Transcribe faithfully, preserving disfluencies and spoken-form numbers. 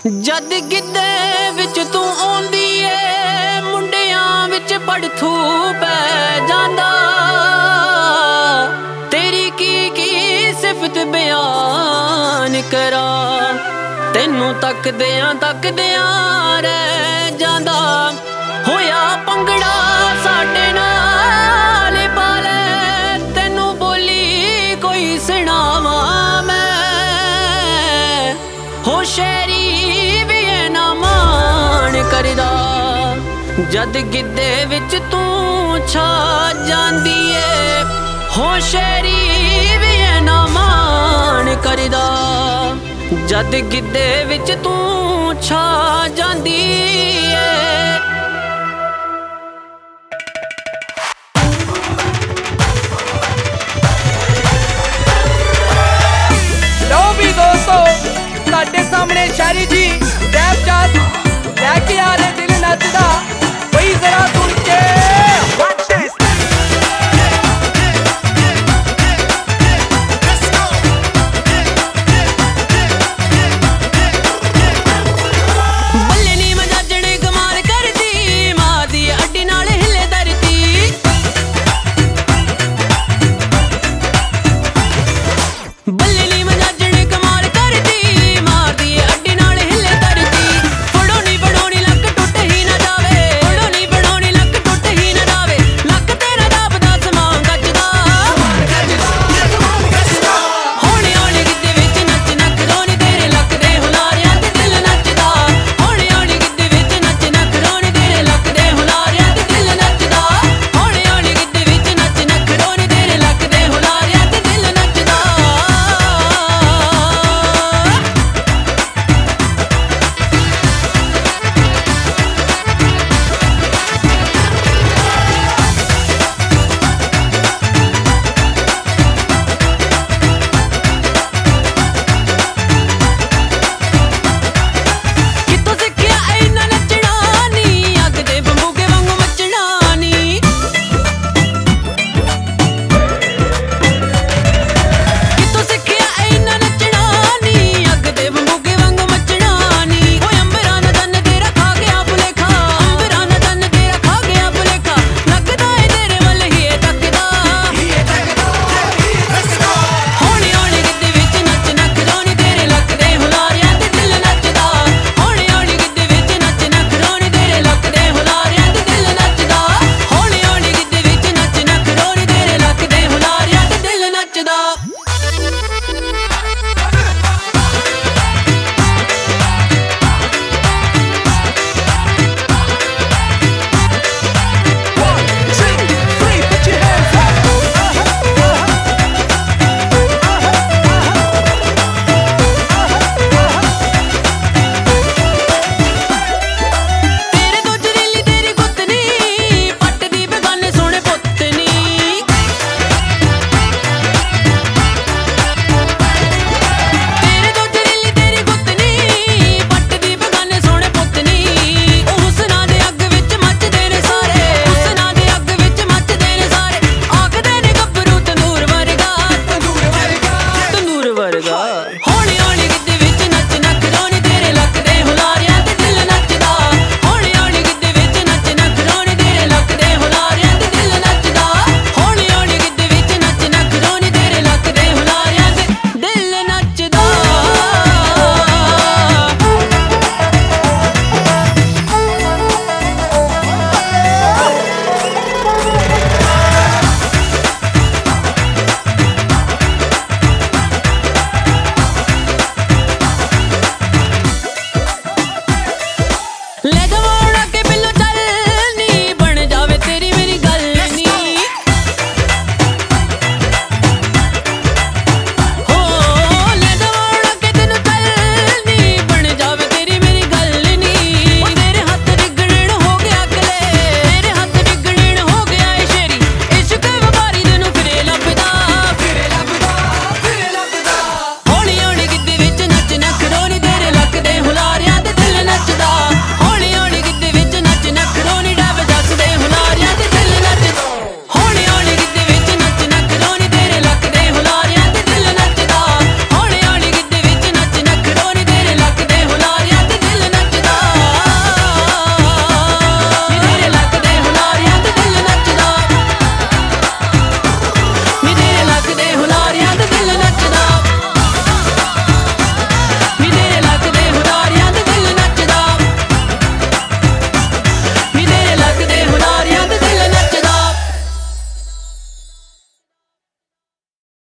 ਜਦ ਗਿੱਧੇ ਵਿੱਚ ਤੂੰ ਆਉਂਦੀ ਏ ਮੁੰਡਿਆਂ ਵਿੱਚ ਪੜਥੂ ਪੈ ਜਾਂਦਾ। ਤੇਰੀ ਕੀ ਕੀ ਸਿਫਤ ਬਿਆਨ ਕਰਾਂ, ਤੈਨੂੰ ਤੱਕਦਿਆਂ ਤੱਕਦਿਆਂ ਰਹਿ ਜਾਂਦਾ। ਹੋਇਆ ਪੰਗੜਾ ਸਾਡੇ ਨਾਲ ਪਾ ਲੈ, ਤੈਨੂੰ ਬੋਲੀ ਕੋਈ ਸੁਣਾਵਾਂ ਮੈਂ। ਹੋ ਸ਼ੇਰੀ ਵੀ ਇਹ ਨਾ ਮਾਣ ਕਰਦਾ, ਜਦ ਗਿੱਧੇ ਵਿੱਚ ਤੂੰ ਛਾ ਜਾਂਦੀ ਏ। ਹੋ ਸ਼ੇਰੀ ਵੀ ਇਹ ਨਾ ਮਾਣ ਕਰਦਾ, ਜਦ ਗਿੱਧੇ ਵਿੱਚ ਤੂੰ ਛਾ ਜਾਂਦੀ ਏ। ਲਓ ਵੀ ਦੋਸਤੋ, ਤੁਹਾਡੇ ਸਾਹਮਣੇ ਸ਼ਾਇਰੀ ਜੀ